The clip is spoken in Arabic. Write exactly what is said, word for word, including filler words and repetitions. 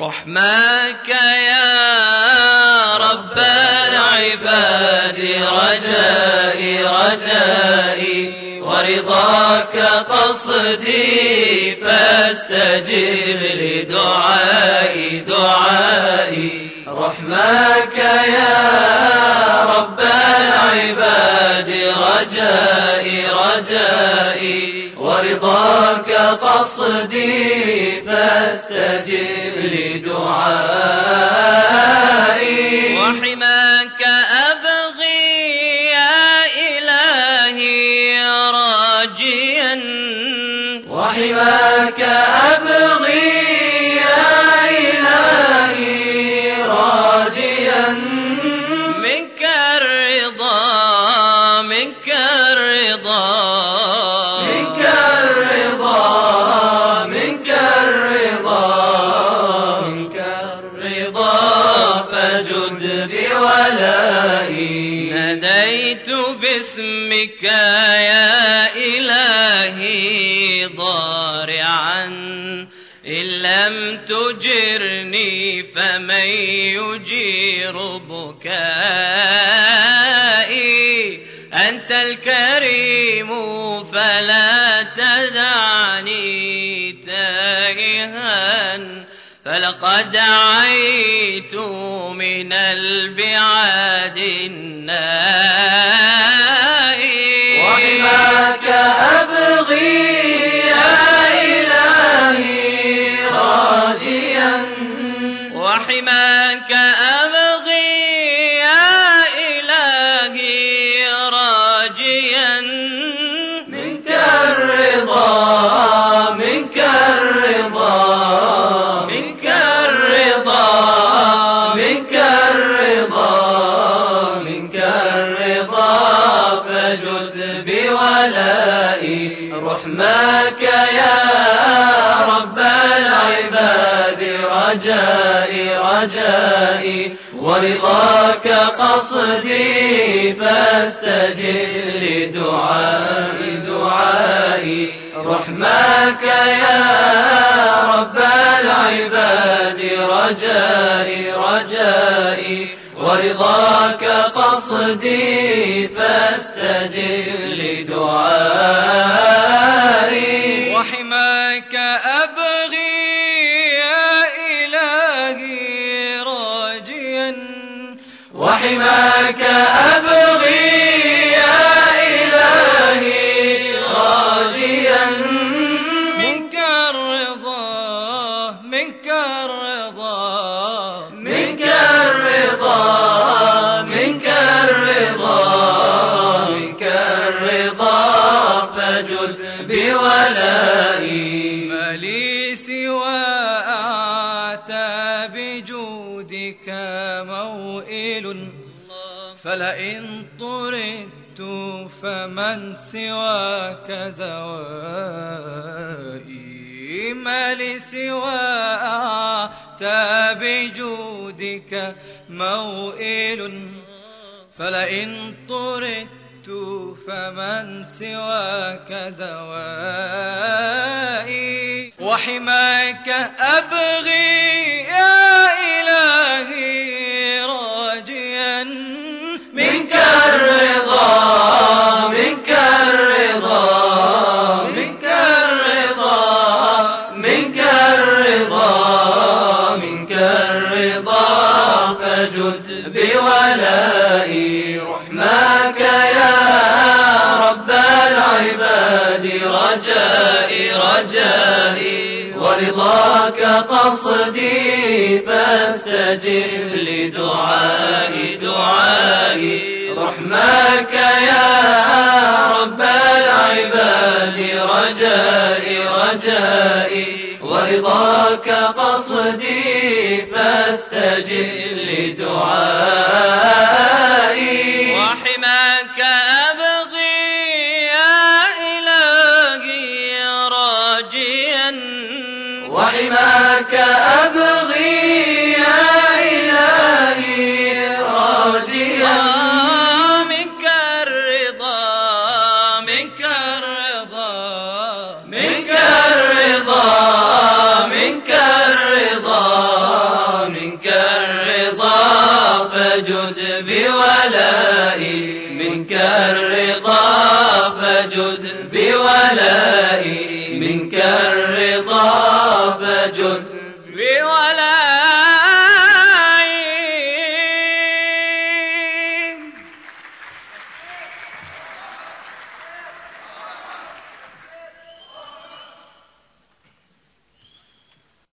رحماك يا رب العباد رجائي رجائي ورضاك قصدي فاستجب لدعائي دعائي رحماك يا رب العباد رجائي رجائي ورضاك قصدي فاستجب لدعائي وحماك أبغي يا إلهي راجيا وحماك أبغي يا إلهي راجيا منك الرضا منك الرضا منك الرضا منك الرضا منك الرضا فجد بولائي ناديت باسمك يا إلهي ضارعا إن لم تجرني فمن يجير بكائي أنت الكريم فلا تدعني تائها فلقد عيت من البعاد النائي وحماك أبغي يا إلهي راجيا وحماك أبغي يا إلهي راجيا منك الرضا منك الرضا منك الرضا منك الرضا منك الرضا فجد بولائي رحماك يا رب العباد رجائي رجائي ورضاك قصدي فاستجب لدعائي دعائي رحماك يا رب العباد رجائي رجائي ورضاك قصدي فاستجب لدعائي وحماك أبغي يا إلهي راجيا وحماك أبغي يا إلهي راجيا منك الرضا منك الرضا منك الرضا منك الرضا منك الرضا فجد بولائي ما لي سوى أعتى بجودك موئل فلئن طردت فمن سواك دوائي ما لي سوى أعتى بجودك موئل فلئن طردت فمن سواك دوائي وحماك أبغي يا إلهي راجيا منك الرضا منك الرضا منك الرضا منك الرضا منك الرضا فجد بولائي رحماك يا رب العباد رجائي رجائي ورضاك قصدي فاستجب لدعائي دعائي رحماك يا رب العباد رجائي رجائي ورضاك قصدي فاستجب لدعائي وحماك أبغي يا إلهي راجيا وحماك أبغي يا إلهي راجيا منك الرضا منك الرضا منك الرضا منك الرضا فجد بولائي منك الرضا فجد بولائي منك الرضا فجد بولائي